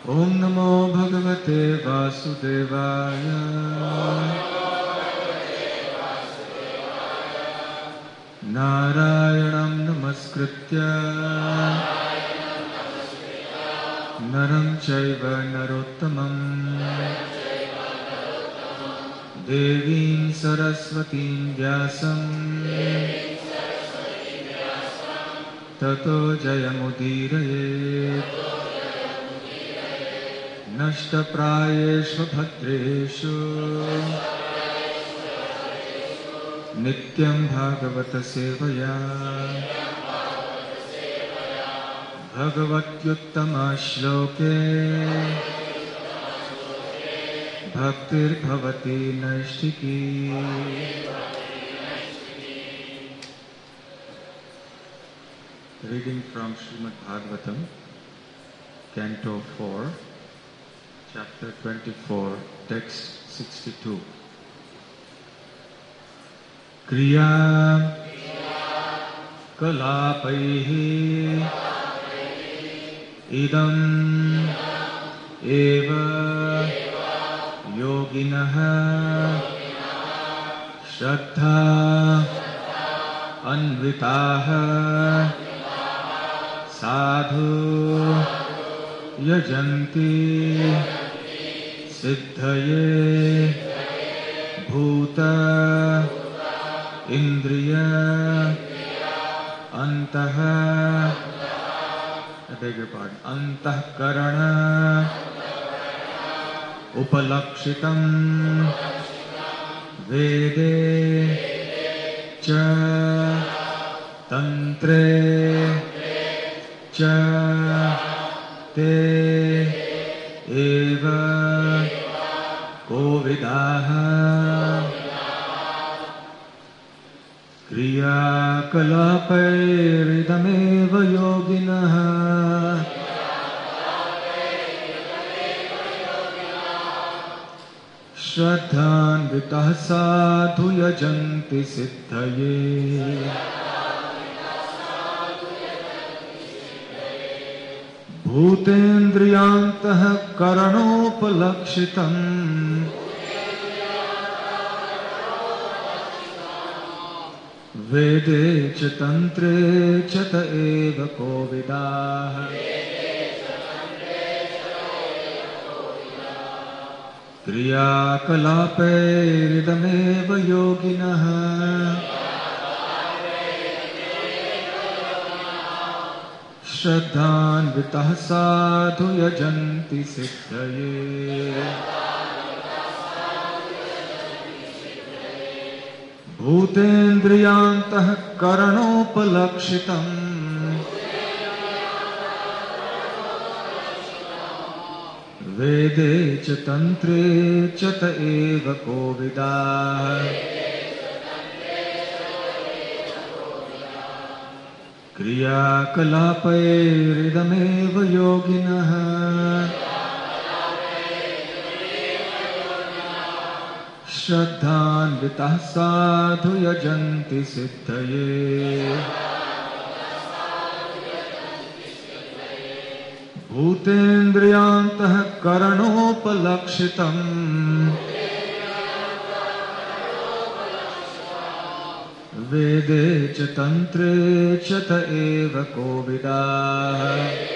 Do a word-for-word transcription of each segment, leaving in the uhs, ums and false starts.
ओम नमो भगवते वासुदेवाय। नारायणं नमस्कृत्य नरं चैव नरोत्तमं देवीं सरस्वतीं व्यासं ततो जयमुदीरयेत्। नष्टप्रायेषु भद्रेषु नित्यं भागवत सेवया भगवत्युत्तमा श्लोके भक्तिर्भवति नैष्ठिकी। Reading from Srimad Bhagavatam, Canto four, Chapter twenty-four, Text sixty-two. Kriya kalapaihi idam eva yoginaha shraddha anvitaha sadhu yajanti siddhaye bhuta indriya antaha, I beg your pardon, antahkarana upalakshitam vede cha tantre cha te eva kovidaha kriya kalapairidameva yoginaha shraddhanvitah sadhu yajanti siddhaye bhutendriyantah karanopalakshitam vede cha tantre cha ta eva kovidah kriya kalapairidameva yoginah shraddhanvitah sadhu yajanti siddhaye bhutendriyantah karanopalakshitam vede cha tantre cha ta eva kovidah kriya kalapairidameva yoginah shraddhanvitah sadhu yajanti siddhaye bhutendriyantah karanopalakshitam vede cha tantre cha ta eva kovidah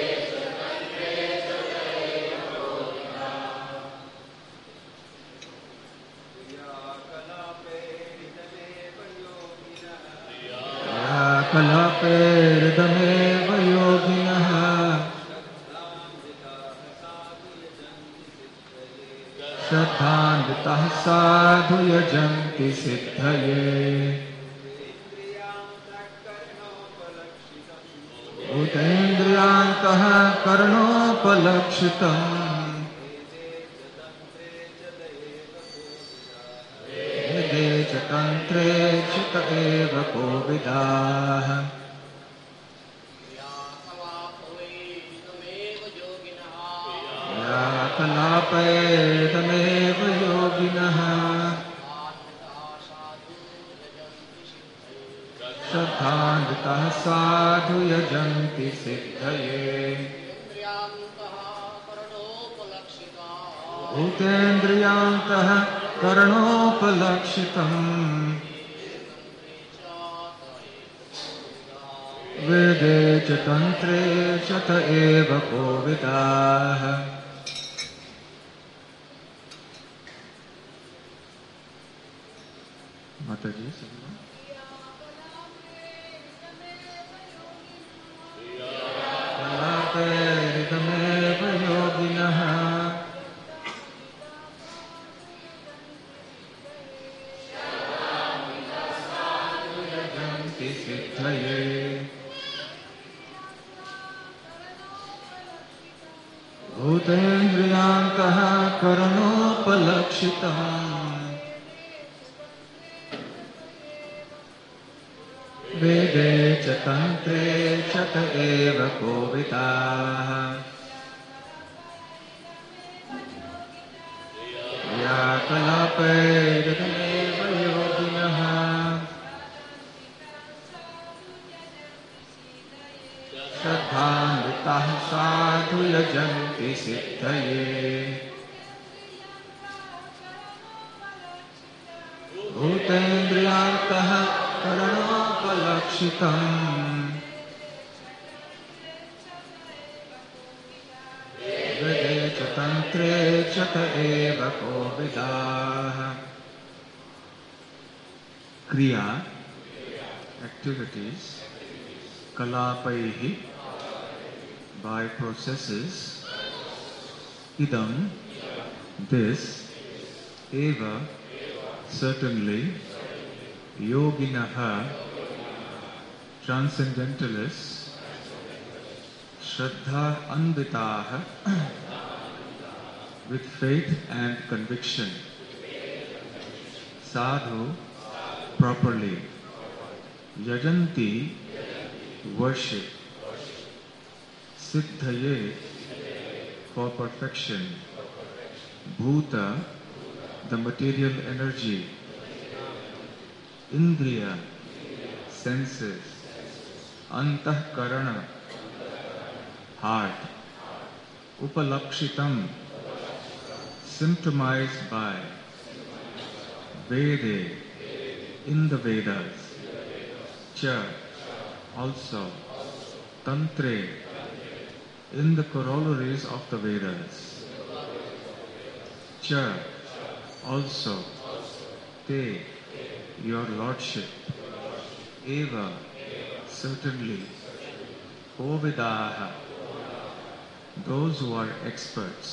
kalapairidameva yoginah shraddhanvitah sadhu yajanti siddhaye bhutendriyantah karanopalakshitam vede cha tantre cha ta eva kovidah kalapairidameva yoginah shraddhanvitah sadhu yajanti siddhaye भूतेन्द्रियान्तः करणोपलक्षितम् वेदे च तन्त्रे च त एव कोविदाः माताजी कलापेरितमेव योगिनः यजन्ति सिद्धये भूतेन्द्रियान्तः करणोपलक्षितम् वेदे च तन्त्रे च त एव कोविदाः क्रियाकलापैरितमेव योगिनः श्रद्धान्विताः साधु यजन्ति सिद्धये भूतेन्द्रियान्तः करणोपलक्षितम् वेदे च तन्त्रे च त एव कोविदाः क्रिया activities kalapaihi by processes idam this eva certainly yoginaha transcendentalists shraddha anvitaha with faith and conviction sadhu properly yajanti worship siddhaye for perfection bhuta the material energy indriya senses antahkarana heart upalakshitam symptomized by vede in the Vedas cha also tantre in the corollaries of the Vedas cha also te your lordship eva certainly kovidaha those who are experts.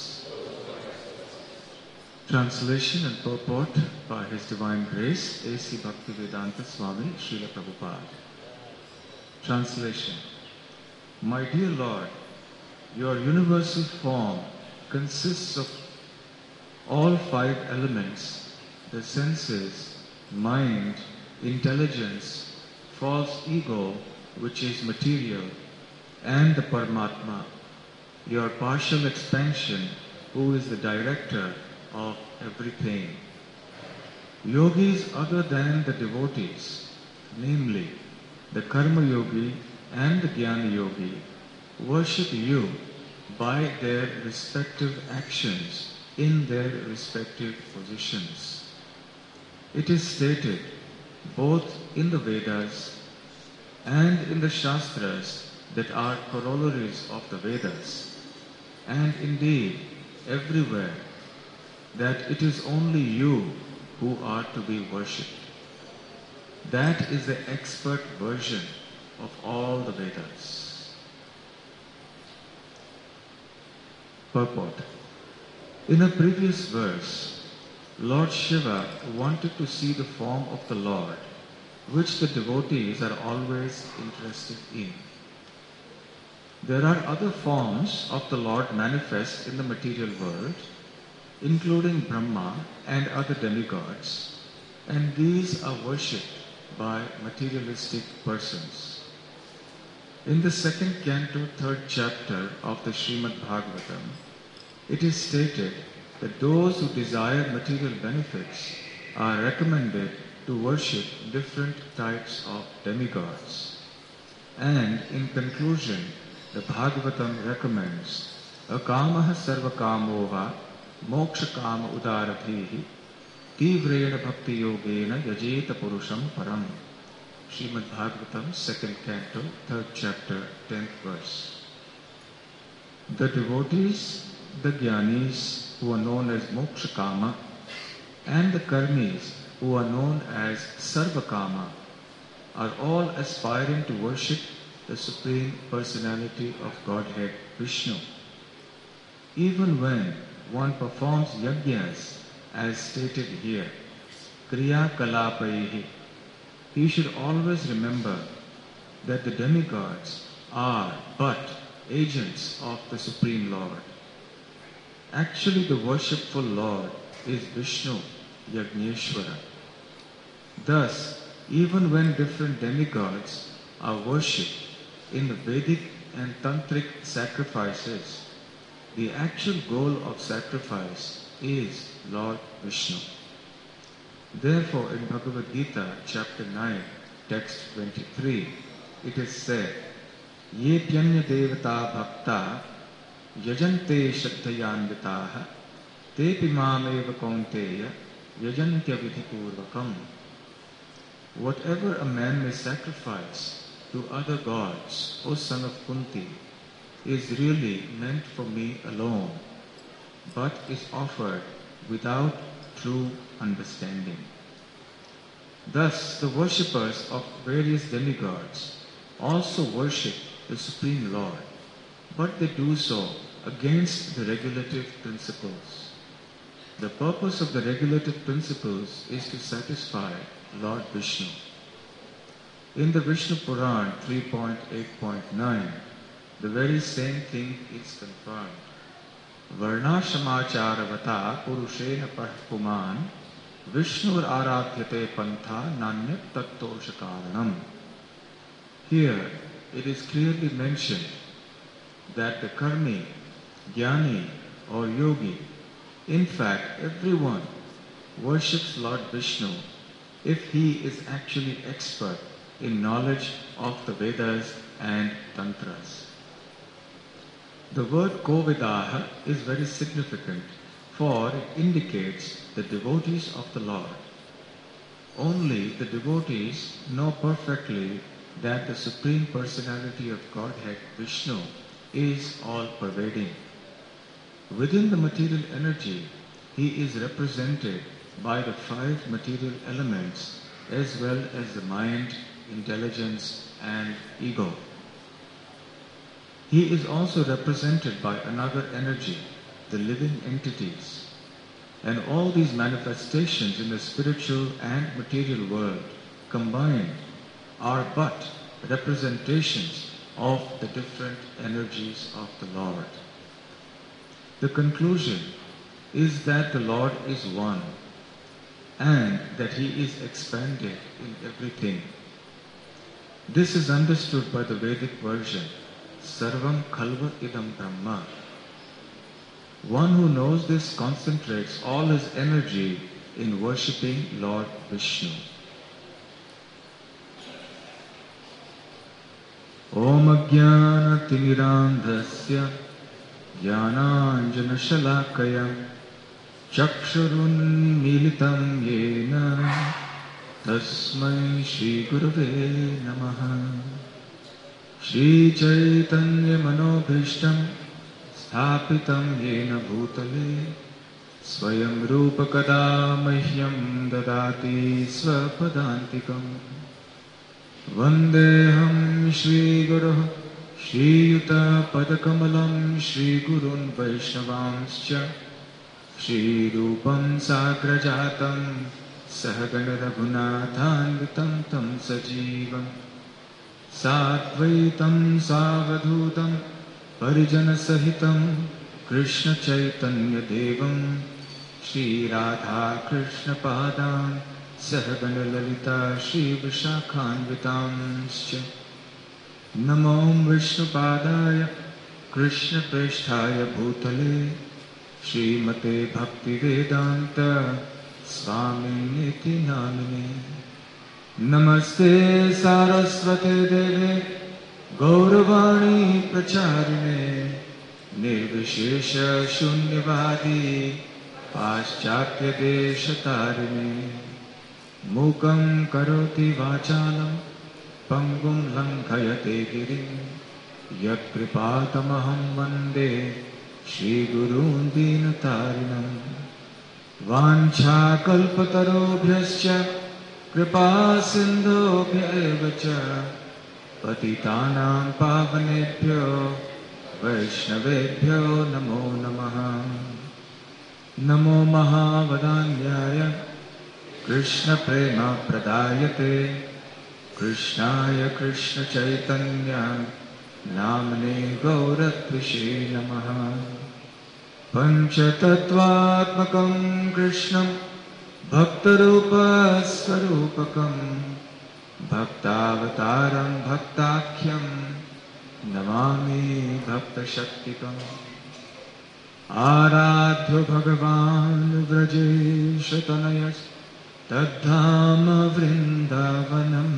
Translation and purport by His Divine Grace A C Bhaktivedanta Swami Srila Prabhupada. Translation. My dear Lord, your universal form consists of all five elements, the senses, mind, intelligence, false ego, which is material, and the Paramatma, your partial expansion, who is the director of everything. Yogis other than the devotees, namely the Karma Yogi and the Jnana Yogi, worship you by their respective actions in their respective positions. It is stated both in the Vedas and in the Shastras that are corollaries of the Vedas, and indeed everywhere, that it is only you who are to be worshipped. That is the expert version of all the Vedas. Purport. In a previous verse, Lord Shiva wanted to see the form of the Lord, which the devotees are always interested in. There are other forms of the Lord manifest in the material world, including Brahma and other demigods, and these are worshipped by materialistic persons. In the second canto, third chapter of the Srimad Bhagavatam, it is stated that those who desire material benefits are recommended to worship different types of demigods. And in conclusion, the Bhagavatam recommends akamaha sarva kamova moksha kama udarathihi tivrena bhakti yogena yajeta purusham param. Srimad Bhagavatam, second canto, third chapter, tenth verse. The devotees, the jnanis who are known as moksha kama, and the karmis who are known as sarvakama are all aspiring to worship the Supreme Personality of Godhead, Vishnu. Even when one performs yajnas, as stated here, kriya kalapaihi, he should always remember that the demigods are but agents of the Supreme Lord. Actually, the worshipful Lord is Vishnu, Yagneshwara. Thus, even when different demigods are worshipped in the Vedic and Tantric sacrifices, the actual goal of sacrifice is Lord Vishnu. Therefore, in Bhagavad Gita, chapter nine, text twenty-three, it is said, Ye pyanya devata bhakta yajante shraddhayanvitaha tepi mameva kaunteya yajantya vidhipurvakam. Whatever a man may sacrifice to other gods, O son of Kunti, is really meant for me alone, but is offered without true understanding. Thus, the worshippers of various demigods also worship the Supreme Lord, but they do so against the regulative principles. The purpose of the regulative principles is to satisfy Lord Vishnu. In the Vishnu Puran three point eight point nine, the very same thing is confirmed. Varnashamacharvata purushena pahpuman Vishnur aradhyate pantha nanyat tattosha. Here it is clearly mentioned that the karmi, jnani or yogi, in fact everyone, worships Lord Vishnu if he is actually expert in knowledge of the Vedas and Tantras. The word Kovidaha is very significant, for it indicates the devotees of the Lord. Only the devotees know perfectly that the Supreme Personality of Godhead, Vishnu, is all-pervading. Within the material energy, he is represented by the five material elements as well as the mind, intelligence and ego. He is also represented by another energy, the living entities. And all these manifestations in the spiritual and material world combined are but representations of the different energies of the Lord. The conclusion is that the Lord is one and that he is expanded in everything. This is understood by the Vedic version, Sarvam Khalva Idam Brahma. One who knows this concentrates all his energy in worshipping Lord Vishnu. Om Ajnana Timirandhasya Jnananjana Shalakaya Chakshurun Militam Yena Tasmai Shri Gurave Namaha. Shri Chaitanya Manobhishtam Sthapitam Yena Bhutale Swayam Rupa Kada Mahyam Dadati Swapadantikam. Vandeham Shri Guru Shri Yuta Padakamalam Shri Gurun Vaishnavanscha Shri Rupam Sagrajatam Sahagana Raghunathanvitam Tam Sajivam Sadvaitam Savadhutam Parijana Sahitam Krishna Chaitanya Devam Shri Radha Krishna Padam Sahagana Lalita Shri Vishakhanvitamscha. Namo Vishnu Padaya Krishna Presthaya Bhutale Shri Mate Bhakti Vedanta Swami Niti Namine. Namaste Saraswate Deve Gauravani Pracharine Nirvishesha Shunyavadi पाश्चात्यदेशतारिणे मूकं करोति वाचालं पंगुं लङ्घयते गिरिं यत्कृपातमहं वन्दे श्रीगुरून् दीनतारिणम् वाञ्छाकल्पतरुभ्यश्च कृपासिन्धुभ्यैव च पतितानां पावनेभ्यो वैष्णवेभ्यो नमो नमः। नमो महावदान्याय कृष्णप्रेमप्रदायते कृष्णाय कृष्णचैतन्य नाम्ने गौरत्विषे नमः। पञ्चतत्त्वात्मकं कृष्णं भक्तरूपस्वरूपकं भक्तावतारं भक्ताख्यं नमामि भक्तशक्तिकम्। आराध्यो भगवान् व्रजेशतनयस्तद्धाम वृन्दावनम्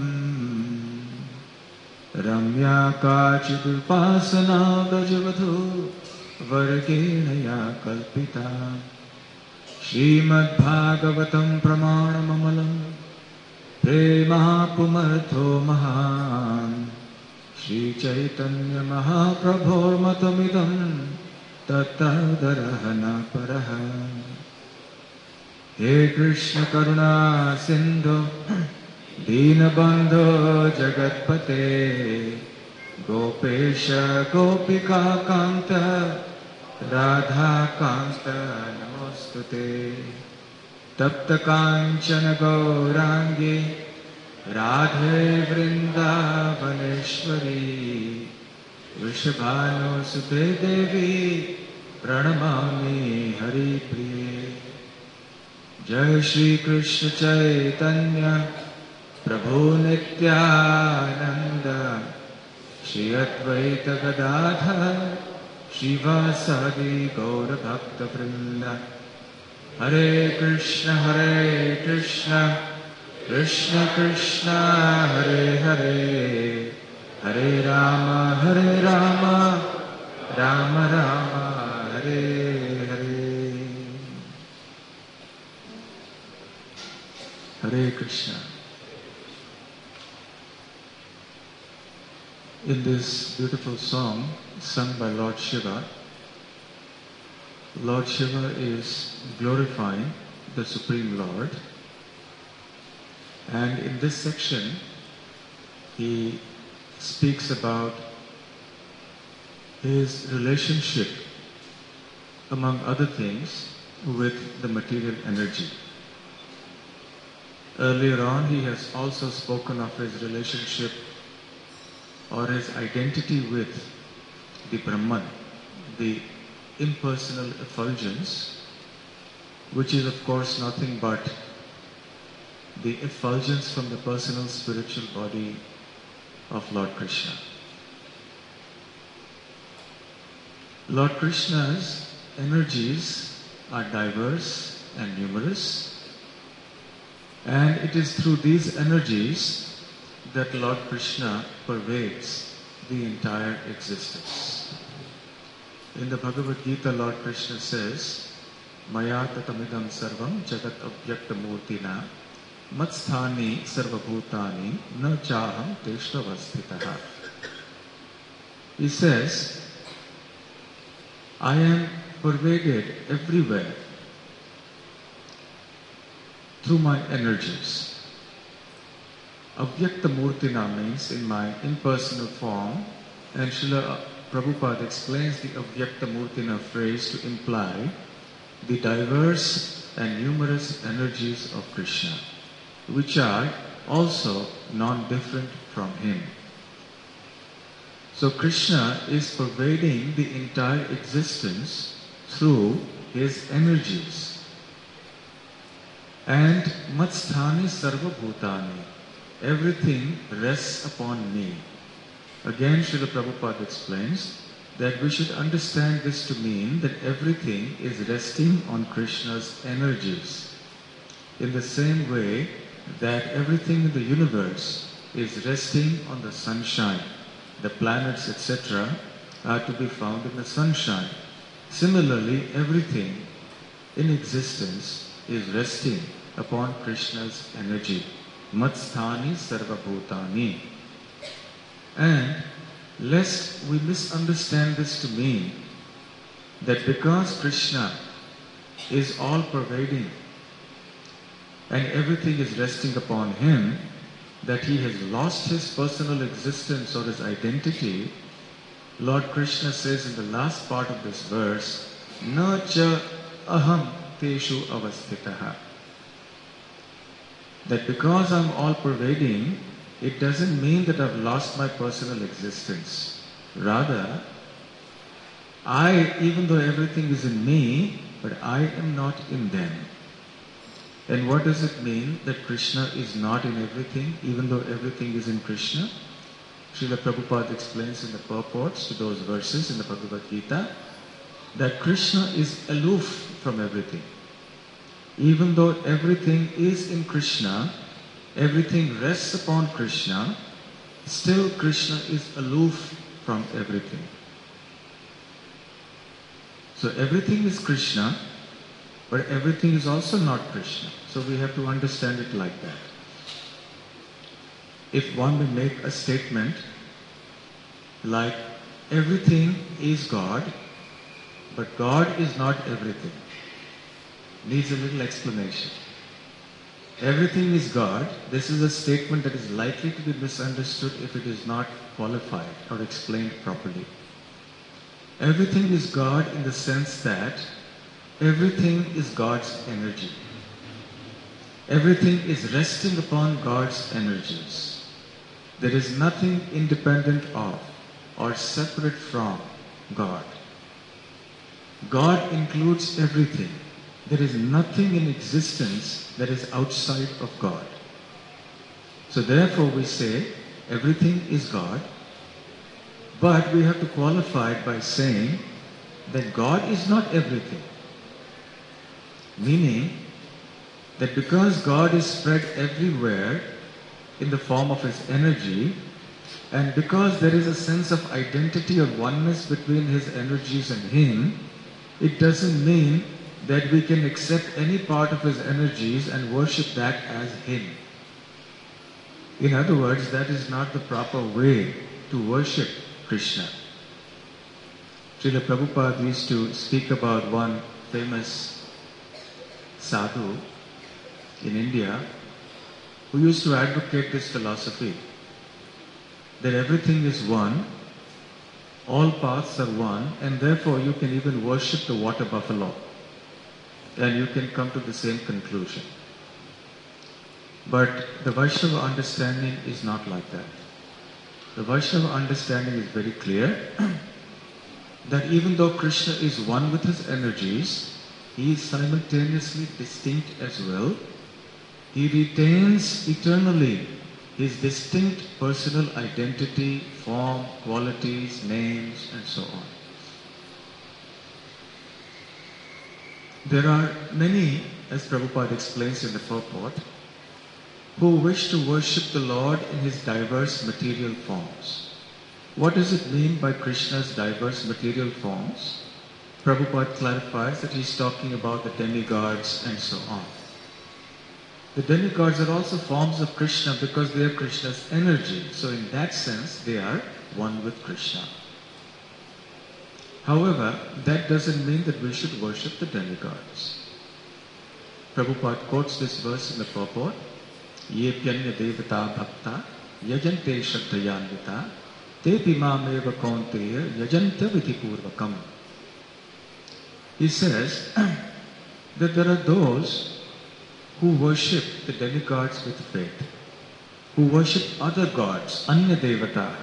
रम्या काचिदुपासना व्रजवधू वर्गेण या कल्पिता। श्रीमद्भागवतं प्रमाणममलं प्रेमापुमर्थो महान् श्रीचैतन्यमहाप्रभोर्मतमिदं तत्तदरहन परः। हे कृष्ण करुणा सिन्धु दीनबन्धो जगत्पते गोपेश गोपिका कान्त राधा कान्त नमोस्तुते। तप्त काञ्चन गौराङ्गी राधे वृन्दावनेश्वरी वृषभानुसुते देवी प्रणमामि हरिप्रिये। जय श्री कृष्ण चैतन्य प्रभु नित्यानंद श्री अद्वैत गदाधर श्रीवासादि गौरभक्तवृन्द। हरे कृष्ण हरे कृष्ण कृष्ण कृष्ण हरे हरे हरे राम हरे Ram Ram Ram Hare Hare. Hare Krishna. In this beautiful song sung by Lord Shiva, Lord Shiva is glorifying the Supreme Lord, and in this section he speaks about his relationship, among other things, with the material energy. Earlier on he has also spoken of his relationship or his identity with the Brahman, the impersonal effulgence, which is of course nothing but the effulgence from the personal spiritual body of Lord Krishna. Lord Krishna's energies are diverse and numerous, and it is through these energies that Lord Krishna pervades the entire existence. In the Bhagavad Gita, Lord Krishna says, Maya tatamidam sarvam jagat avyakta murtina matsthani sarvabhutani na chaham teshtavasthitaha. He says, I am pervaded everywhere through my energies. Avyakta Murtina means in my impersonal form, and Srila Prabhupada explains the Avyakta Murtina phrase to imply the diverse and numerous energies of Krishna, which are also non-different from him. So Krishna is pervading the entire existence through his energies. And Matsthani Sarva Bhutani, everything rests upon me. Again, Srila Prabhupada explains that we should understand this to mean that everything is resting on Krishna's energies. In the same way that everything in the universe is resting on the sunshine, the planets, et cetera are to be found in the sunshine. Similarly, everything in existence is resting upon Krishna's energy. Matsthani sarva bhutani. And lest we misunderstand this to mean that because Krishna is all-pervading and everything is resting upon him, that he has lost his personal existence or his identity, Lord Krishna says in the last part of this verse, Na cha aham teshu avasthitaha. That because I'm all-pervading, it doesn't mean that I've lost my personal existence. Rather, I, even though everything is in me, but I am not in them. And what does it mean that Krishna is not in everything, even though everything is in Krishna? Srila Prabhupada explains in the purports to those verses in the Bhagavad Gita that Krishna is aloof from everything. Even though everything is in Krishna, everything rests upon Krishna, still Krishna is aloof from everything. So everything is Krishna, but everything is also not Krishna. So we have to understand it like that. If one will make a statement like, everything is God, but God is not everything, needs a little explanation. Everything is God. This is a statement that is likely to be misunderstood if it is not qualified or explained properly. Everything is God in the sense that everything is God's energy. Everything is resting upon God's energies. There is nothing independent of or separate from God. God includes everything. There is nothing in existence that is outside of God. So therefore we say everything is God, but we have to qualify it by saying that God is not everything. Meaning that because God is spread everywhere in the form of his energy, and because there is a sense of identity or oneness between his energies and him, it doesn't mean that we can accept any part of his energies and worship that as him. In other words, that is not the proper way to worship Krishna. Srila Prabhupada used to speak about one famous sadhu in India who used to advocate this philosophy that everything is one, all paths are one, and therefore you can even worship the water buffalo and you can come to the same conclusion. But the Vaishnava understanding is not like that. The Vaishnava understanding is very clear that even though Krishna is one with his energies, he is simultaneously distinct as well. He retains eternally his distinct personal identity, form, qualities, names, and so on. There are many, as Prabhupada explains in the purport, who wish to worship the Lord in his diverse material forms. What does it mean by Krishna's diverse material forms? Prabhupada clarifies that he's talking about the demigods and so on. The demigods are also forms of Krishna because they are Krishna's energy. So in that sense, they are one with Krishna. However, that doesn't mean that we should worship the demigods. Prabhupada quotes this verse in the purport, Ye pyanya devata bhakta yajante shraddhayanvita te pimameva kaunteya yajanta vidhipurvakam. He says that there are those who worship the demigods with faith, who worship other gods, anya devataha.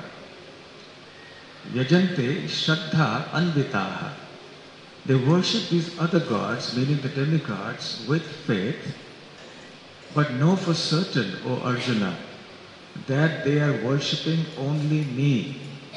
Yajante shraddha anvitaha. They worship these other gods, meaning the demigods, with faith, but know for certain, O Arjuna, that they are worshipping only me.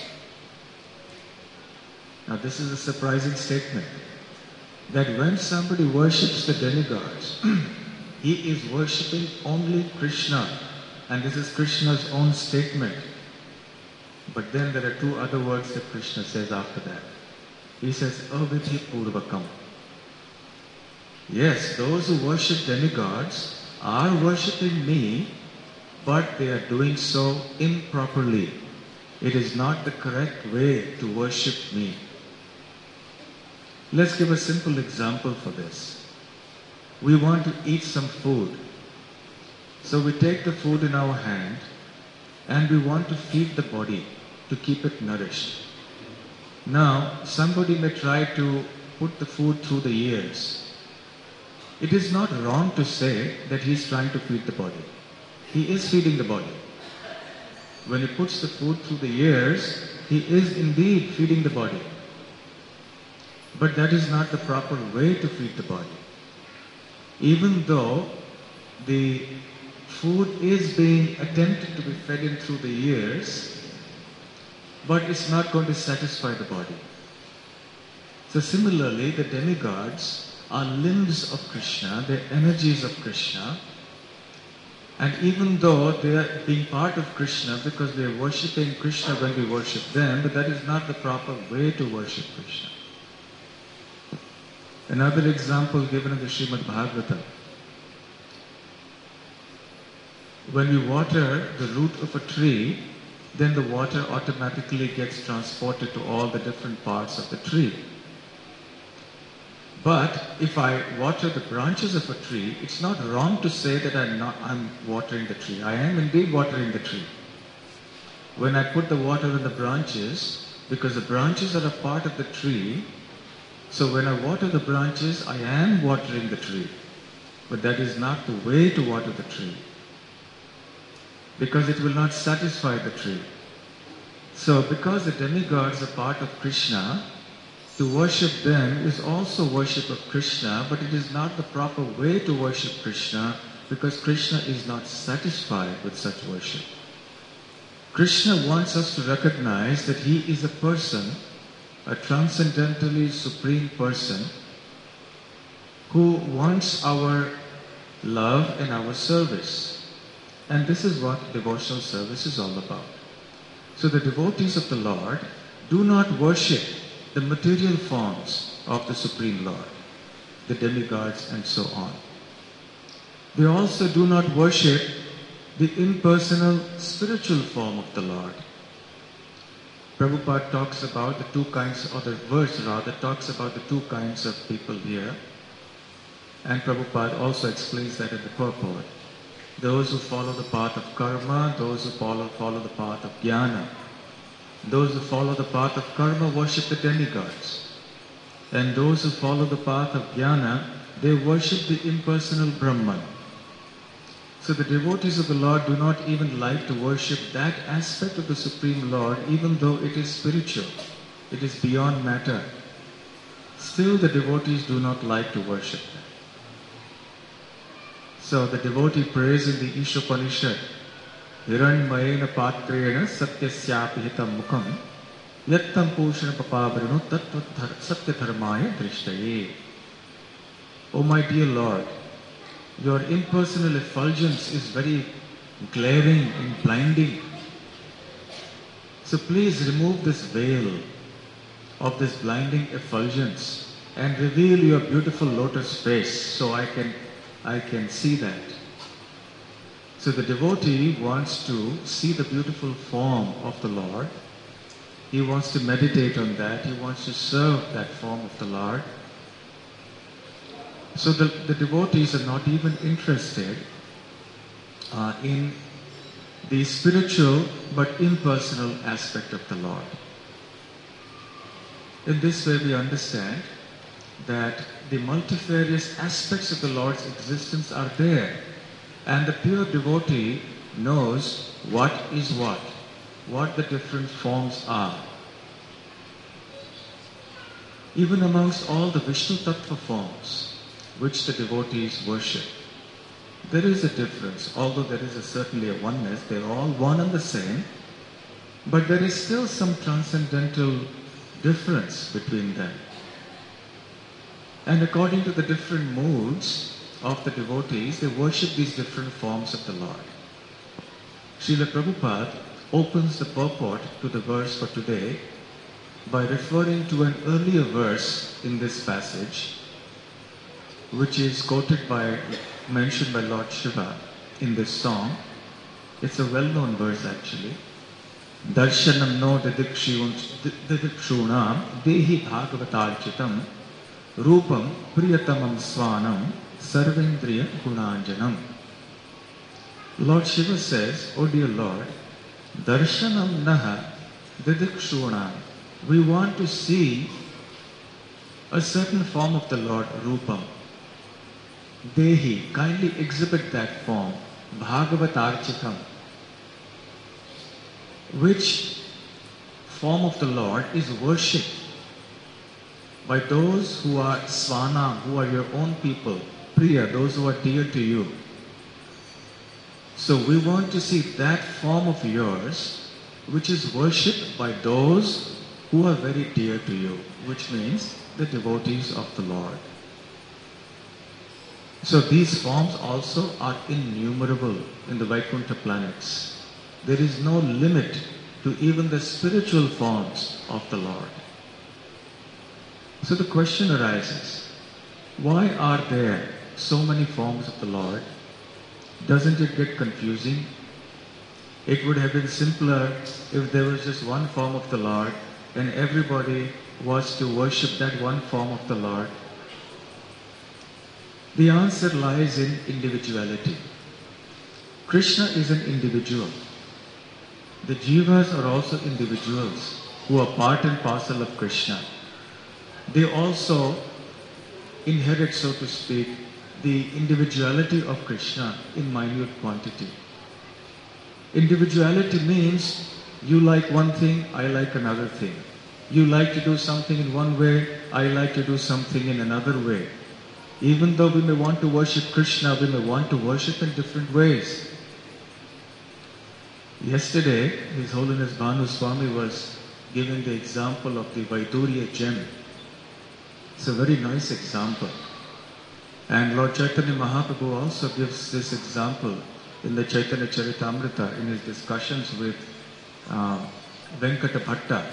Now this is a surprising statement, that when somebody worships the demigods, he is worshipping only Krishna, and this is Krishna's own statement. But then there are two other words that Krishna says after that. He says, Avidhi Purvakam. Yes, those who worship demigods are worshipping me, but they are doing so improperly. It is not the correct way to worship me. Let's give a simple example for this. We want to eat some food. So we take the food in our hand and we want to feed the body to keep it nourished. Now, somebody may try to put the food through the ears. It is not wrong to say that he is trying to feed the body. He is feeding the body. When he puts the food through the ears, he is indeed feeding the body. But that is not the proper way to feed the body. Even though the food is being attempted to be fed in through the ears, but it's not going to satisfy the body. So similarly, the demigods are limbs of Krishna, they're energies of Krishna, and even though they are being part of Krishna because we are worshipping Krishna when we worship them, but that is not the proper way to worship Krishna. Another example given in the Srimad Bhagavatam. When we water the root of a tree, then the water automatically gets transported to all the different parts of the tree. But if I water the branches of a tree, it's not wrong to say that I'm not I'm watering the tree. I am indeed watering the tree. When I put the water in the branches, because the branches are a part of the tree, so when I water the branches, I am watering the tree. But that is not the way to water the tree, because it will not satisfy the tree. So because the demigods are part of Krishna, to worship them is also worship of Krishna, but it is not the proper way to worship Krishna, because Krishna is not satisfied with such worship. Krishna wants us to recognize that he is a person, a transcendentally supreme person, who wants our love and our service. And this is what devotional service is all about. So the devotees of the Lord do not worship the material forms of the Supreme Lord, the demigods and so on. They also do not worship the impersonal spiritual form of the Lord. Prabhupada talks about the two kinds, or the verse rather talks about the two kinds of people here. And Prabhupada also explains that in the purport. Those who follow the path of karma, those who follow, follow the path of jnana. Those who follow the path of karma worship the demigods. And those who follow the path of jnana, they worship the impersonal Brahman. So the devotees of the Lord do not even like to worship that aspect of the Supreme Lord, even though it is spiritual. It is beyond matter. Still the devotees do not like to worship them. So the devotee prays in the Ishopanishad, Hiranmayena patrena satyasyapi hitam mukham yattam pushana papabrinu tattva satyadharmaya drishtaye. O my dear Lord, your impersonal effulgence is very glaring and blinding. So please remove this veil of this blinding effulgence and reveal your beautiful lotus face so I can, I can see that. So the devotee wants to see the beautiful form of the Lord. He wants to meditate on that. He wants to serve that form of the Lord. So the, the devotees are not even interested uh, in the spiritual but impersonal aspect of the Lord. In this way we understand that the multifarious aspects of the Lord's existence are there. And the pure devotee knows what is what, what the different forms are. Even amongst all the Vishnu Tattva forms, which the devotees worship, there is a difference. Although there is a, certainly a oneness, they are all one and the same, but there is still some transcendental difference between them. And according to the different moods of the devotees, they worship these different forms of the Lord. Srila Prabhupada opens the purport to the verse for today by referring to an earlier verse in this passage, which is quoted by, mentioned by Lord Shiva in this song. It's a well-known verse actually. Darshanam no didikshunam dehi bhagavatarchitam rupam priyatamam swanam sarvendriya gunanjanam. Lord Shiva says, "O dear Lord, darshanam naha didikshunam." We want to see a certain form of the Lord, rupam. Dehi, kindly exhibit that form, bhagavatarchitam. Which form of the Lord is worshipped by those who are swana, who are your own people, priya, those who are dear to you. So we want to see that form of yours which is worshipped by those who are very dear to you, which means the devotees of the Lord. So these forms also are innumerable in the Vaikuntha planets. There is no limit to even the spiritual forms of the Lord. So the question arises, why are there so many forms of the Lord? Doesn't it get confusing? It would have been simpler if there was just one form of the Lord and everybody was to worship that one form of the Lord. The answer lies in individuality. Krishna is an individual. The jivas are also individuals who are part and parcel of Krishna. They also inherit, so to speak, the individuality of Krishna in minute quantity. Individuality means you like one thing, I like another thing. You like to do something in one way, I like to do something in another way. Even though we may want to worship Krishna, we may want to worship in different ways. Yesterday, His Holiness Bhanu Swami was giving the example of the Vaidurya gem. It's a very nice example. And Lord Chaitanya Mahaprabhu also gives this example in the Chaitanya Charitamrita in his discussions with uh, Venkata Bhatta.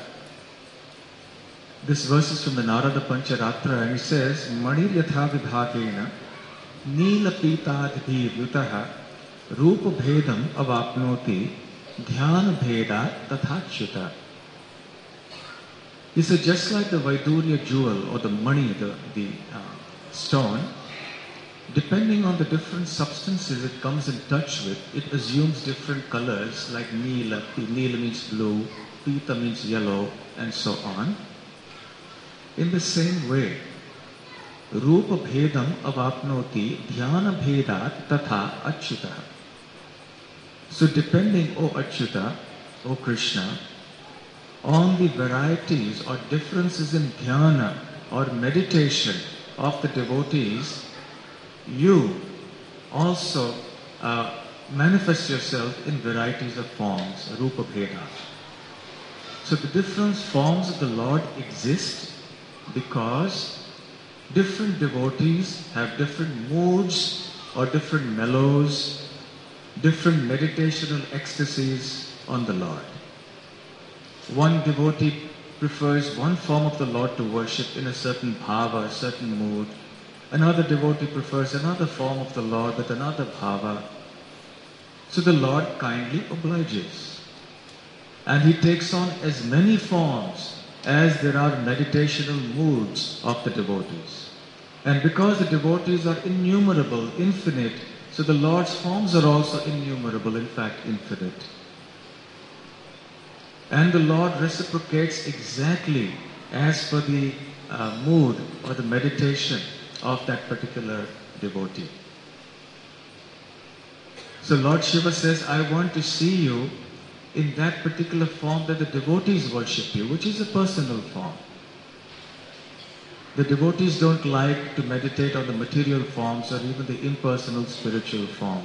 This verse is from the Narada Pancharatra, and he says, Manir yatha vibhagena nila pitadhi vyutaha rupa bhedam avapnoti dhyana bheda tathachyuta. He said, just like the Vaidurya jewel or the mani, the, the uh, stone, depending on the different substances it comes in touch with, it assumes different colors like Neela. Neela means blue, Pita means yellow, and so on. In the same way, Rupa Bhedam avapnoti dhyana bhedat tatha achyuta. So depending, O Achyuta, O Krishna, on the varieties or differences in dhyana or meditation of the devotees, you also uh, manifest yourself in varieties of forms, Rupa Bheda. So the different forms of the Lord exist because different devotees have different moods or different mellows, different meditational ecstasies on the Lord. One devotee prefers one form of the Lord to worship in a certain bhava, a certain mood. Another devotee prefers another form of the Lord with another bhava. So the Lord kindly obliges. And He takes on as many forms as there are meditational moods of the devotees. And because the devotees are innumerable, infinite, so the Lord's forms are also innumerable, in fact infinite. And the Lord reciprocates exactly as per the uh, mood or the meditation of that particular devotee. So Lord Shiva says, I want to see you in that particular form that the devotees worship you, which is a personal form. The devotees don't like to meditate on the material forms or even the impersonal spiritual form.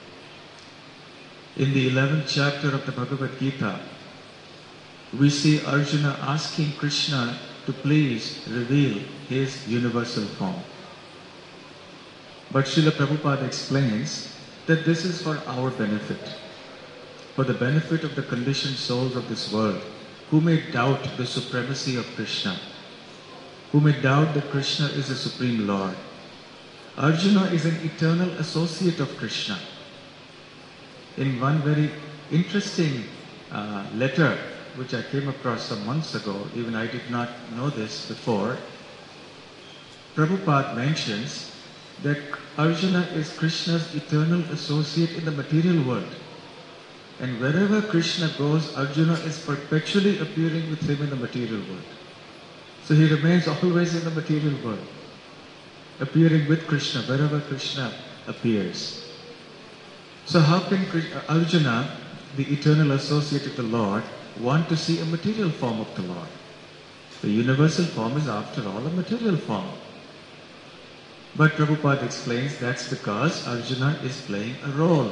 In the eleventh chapter of the Bhagavad Gita, we see Arjuna asking Krishna to please reveal his universal form. But Srila Prabhupada explains that this is for our benefit, for the benefit of the conditioned souls of this world, who may doubt the supremacy of Krishna, who may doubt that Krishna is the Supreme Lord. Arjuna is an eternal associate of Krishna. In one very interesting uh, letter which I came across some months ago, even I did not know this before, Prabhupada mentions that Arjuna is Krishna's eternal associate in the material world. And wherever Krishna goes, Arjuna is perpetually appearing with him in the material world. So he remains always in the material world, appearing with Krishna wherever Krishna appears. So how can Arjuna, the eternal associate of the Lord, want to see a material form of the Lord? The universal form is after all a material form. But Prabhupada explains that's because Arjuna is playing a role.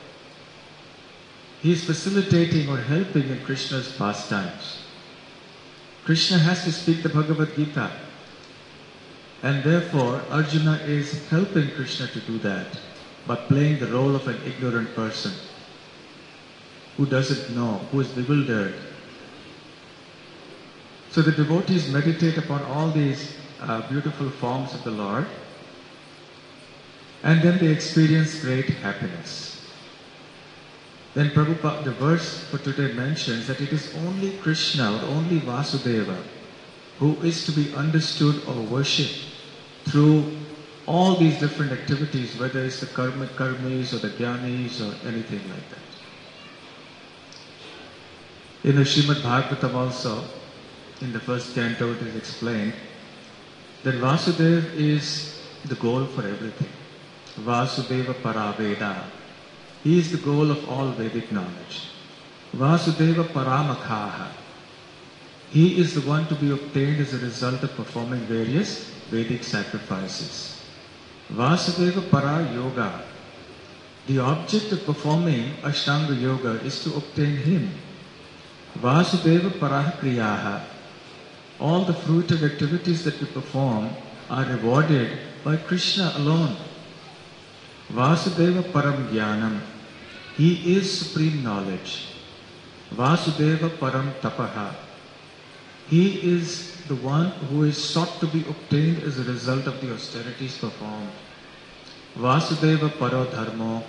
He is facilitating or helping in Krishna's pastimes. Krishna has to speak the Bhagavad Gita. And therefore, Arjuna is helping Krishna to do that by playing the role of an ignorant person who doesn't know, who is bewildered. So the devotees meditate upon all these uh, beautiful forms of the Lord, and then they experience great happiness. Then Prabhupada, the verse for today mentions that it is only Krishna or only Vasudeva who is to be understood or worshipped through all these different activities, whether it's the karmic karmis or the jnanis or anything like that. In the Srimad Bhagavatam also, in the first canto, it is explained that Vasudeva is the goal for everything. Vasudeva Paraveda. He is the goal of all Vedic knowledge. Vasudeva Paramakhaha. He is the one to be obtained as a result of performing various Vedic sacrifices. Vasudeva Para Yoga. The object of performing Ashtanga Yoga is to obtain him. Vasudeva Paraha Kriyaha. All the fruitive activities that we perform are rewarded by Krishna alone. Vasudeva Param Jnanam. He is supreme knowledge. Vasudeva Param Tapaha. He is the one who is sought to be obtained as a result of the austerities performed. Vasudeva Paro Dharmo.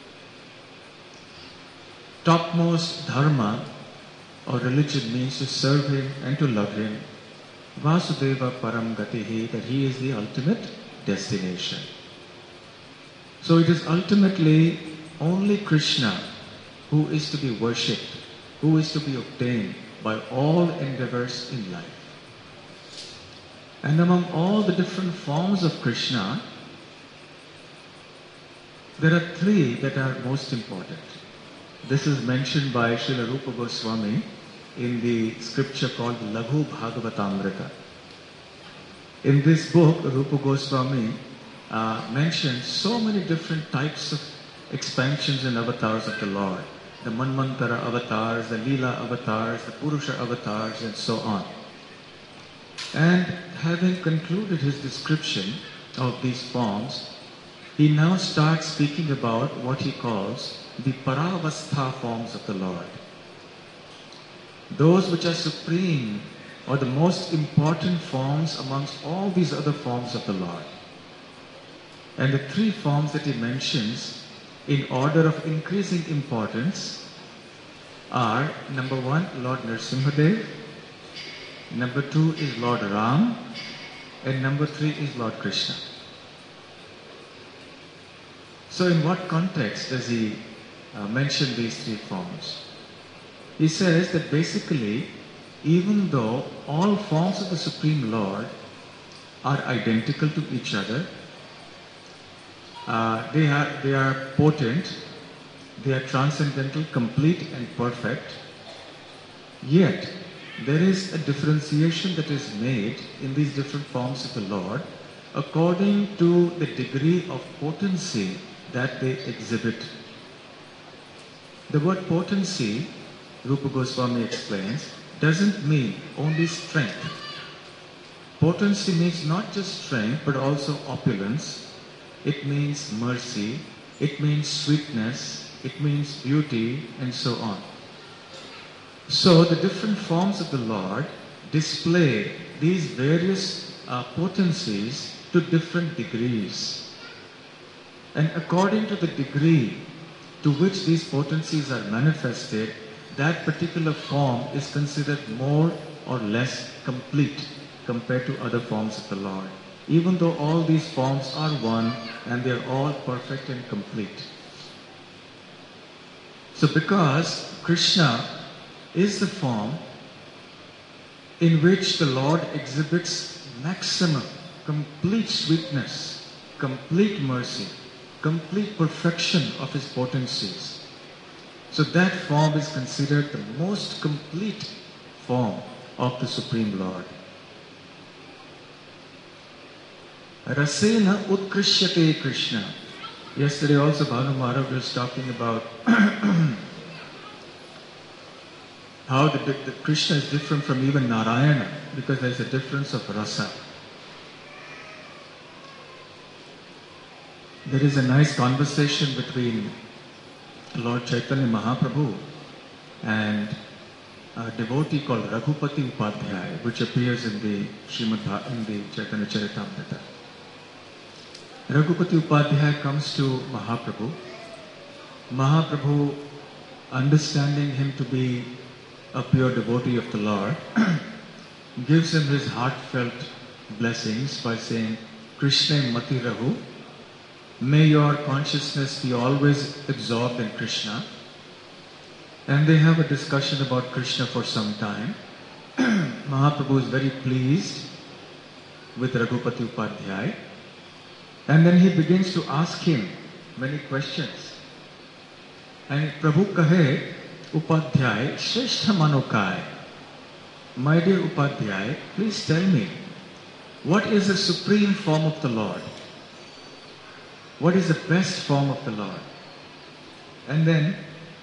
Topmost dharma or religion means to serve him and to love him. Vasudeva Param Gatihi, that he is the ultimate destination. So it is ultimately only Krishna who is to be worshipped, who is to be obtained by all endeavors in life. And among all the different forms of Krishna, there are three that are most important. This is mentioned by Srila Rupa Goswami in the scripture called Laghu Bhagavatamrita. In this book, Rupa Goswami uh, mentions so many different types of expansions and avatars of the Lord. The Manvantara avatars, the Leela avatars, the Purusha avatars, and so on. And having concluded his description of these forms, he now starts speaking about what he calls the Paravastha forms of the Lord. Those which are supreme or the most important forms amongst all these other forms of the Lord. And the three forms that he mentions in order of increasing importance are, number one, Lord Nrsimhadev, number two is Lord Ram, and number three is Lord Krishna. So in what context does he uh, mention these three forms? He says that basically, even though all forms of the Supreme Lord are identical to each other, uh, they are they are potent, they are transcendental, complete and perfect, yet there is a differentiation that is made in these different forms of the Lord according to the degree of potency that they exhibit. The word potency, Rupa Goswami explains, doesn't mean only strength. Potency means not just strength but also opulence. It means mercy, it means sweetness, it means beauty, and so on. So the different forms of the Lord display these various uh, potencies to different degrees. And according to the degree to which these potencies are manifested, that particular form is considered more or less complete compared to other forms of the Lord, even though all these forms are one and they are all perfect and complete. So because Krishna is the form in which the Lord exhibits maximum, complete sweetness, complete mercy, complete perfection of his potencies, so that form is considered the most complete form of the Supreme Lord. Rasena utkrishyate Krishna. Yesterday also Bhanu Maharaj was talking about how the, the, the Krishna is different from even Narayana, because there is a difference of rasa. There is a nice conversation between Lord Chaitanya Mahaprabhu and a devotee called Raghupati Upadhyaya, which appears in the Srimad Bha- in the Chaitanya Charitamrita. Raghupati Upadhyaya comes to Mahaprabhu. Mahaprabhu, understanding him to be a pure devotee of the Lord, gives him his heartfelt blessings by saying, Krishna Mati Rahu, may your consciousness be always absorbed in Krishna. And they have a discussion about Krishna for some time. Mahaprabhu is very pleased with Raghupati Upadhyaya. And then he begins to ask him many questions. And Prabhu kahe, Upadhyaya, Shrestha Manokai. My dear Upadhyaya, please tell me, what is the supreme form of the Lord? What is the best form of the Lord? And then,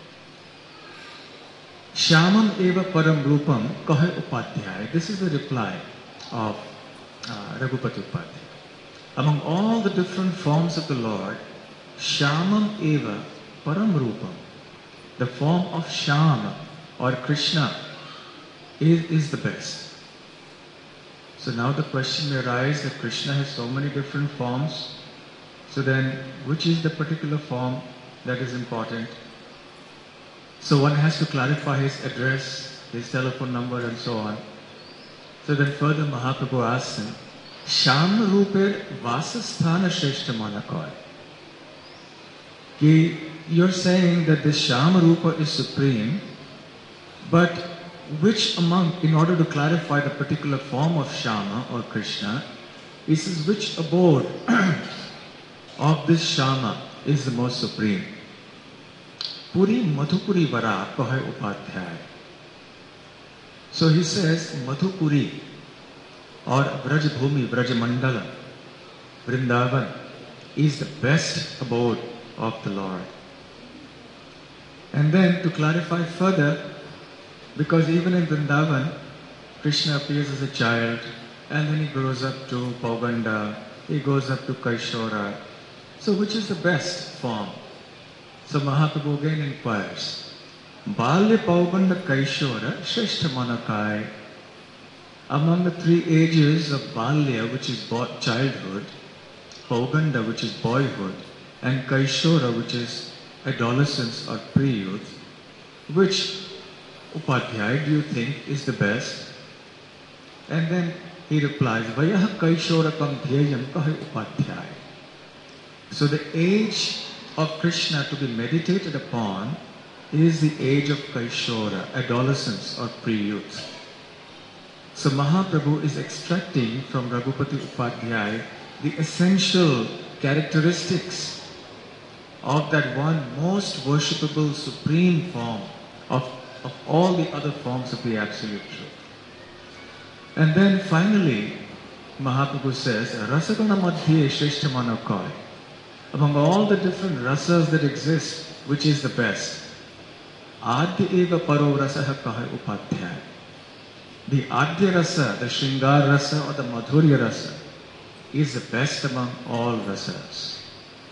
Shyamam eva param rupam kahe Upadhyaya. This is the reply of uh, Raghupati Upadhyaya. Among all the different forms of the Lord, Shyamam eva param rupam, the form of Shyama or Krishna, is, is the best. So now the question may arise that Krishna has so many different forms. So then, which is the particular form that is important? So one has to clarify his address, his telephone number and so on. So then further Mahaprabhu asks him, Shyam Ruper Vasasthana Shrestha Manakoy. You're saying that this Shyam Rupa is supreme, but which among, in order to clarify the particular form of Shyama or Krishna, he says, which abode of this Shyama is the most supreme? Puri Madhupuri Vara Kahai Upadhyaya. So he says, Madhupuri or Vrajabhumi, Vrajamandala, Vrindavan is the best abode of the Lord. And then to clarify further, because even in Vrindavan, Krishna appears as a child, and then he grows up to Pauganda, he goes up to Kaishora. So which is the best form? So Mahaprabhu again inquires, Balya Pauganda Kaishora Shrestha Manakai. Among the three ages of Balya, which is childhood, Pauganda, which is boyhood, and Kaishora, which is adolescence or pre-youth, which Upadhyaya do you think is the best? And then he replies, Vayaha Kaishorakam Dhyayam Kahi Upadhyaya. So the age of Krishna to be meditated upon is the age of Kaishora, adolescence or pre-youth. So Mahaprabhu is extracting from Raghupati Upadhyaya the essential characteristics of that one most worshipable supreme form of, of all the other forms of the Absolute Truth. And then finally, Mahaprabhu says, Rasagana Madhye Shrestha Manakoy. Among all the different rasas that exist, which is the best? Adya eva paro rasaha kahai Upadhyaya. The Adya rasa, the Shringar rasa or the Madhurya rasa is the best among all rasas.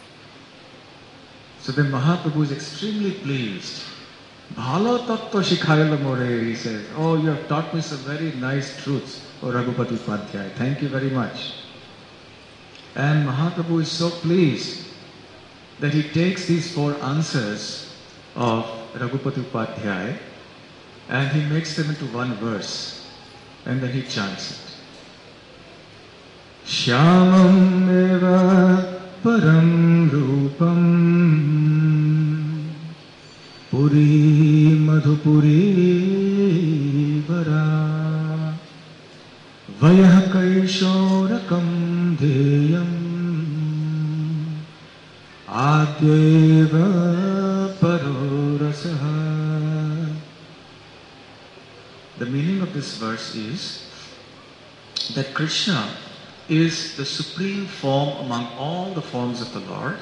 So then Mahaprabhu is extremely pleased. Bhalo tattva shikhayala more, he says, oh, you have taught me some very nice truths, O Raghupati Upadhyaya. Thank you very much. And Mahaprabhu is so pleased that he takes these four answers of Raghupati Upadhyay and he makes them into one verse and then he chants it. Shyamam eva param rupam puri madhupuri vara vayah kaishorakam deyam adyeva parorasaha. The meaning of this verse is that Krishna is the supreme form among all the forms of the Lord,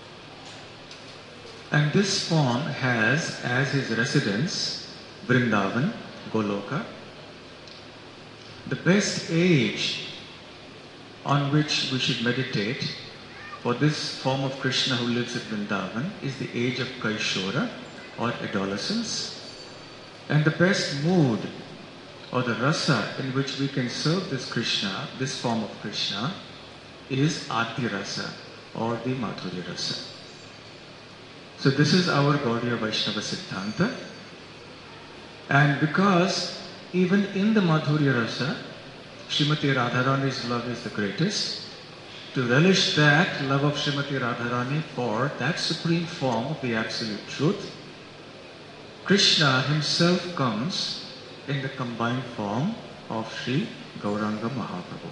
and this form has as his residence Vrindavan, Goloka. The best age on which we should meditate for this form of Krishna who lives at Vrindavan is the age of Kaishora or adolescence, and the best mood or the rasa in which we can serve this Krishna, this form of Krishna, is Adi Rasa or the Madhurya Rasa. So this is our Gaudiya Vaishnava Siddhanta, and because even in the Madhurya Rasa, Srimati Radharani's love is the greatest, to relish that love of Srimati Radharani for that supreme form of the Absolute Truth, Krishna himself comes in the combined form of Sri Gauranga Mahaprabhu.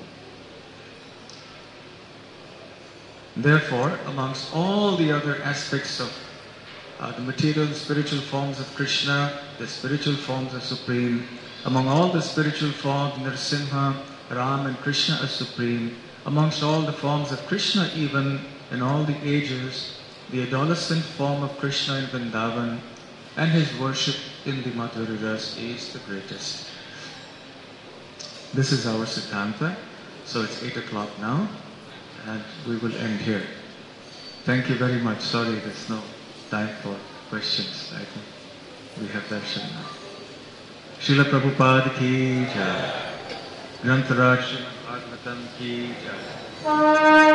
Therefore, amongst all the other aspects of uh, the material and spiritual forms of Krishna, the spiritual forms are supreme. Among all the spiritual forms, Nrsimha, Ram and Krishna are supreme. Amongst all the forms of Krishna, even in all the ages, the adolescent form of Krishna in Vrindavan and his worship in the Madhurya Rasa is the greatest. This is our Siddhanta. So it's eight o'clock now, and we will end here. Thank you very much. Sorry, there's no time for questions. I think we have darshan now. Srila Prabhupada ki jai. Grantaraj Srimad Bhagavatam ki jai.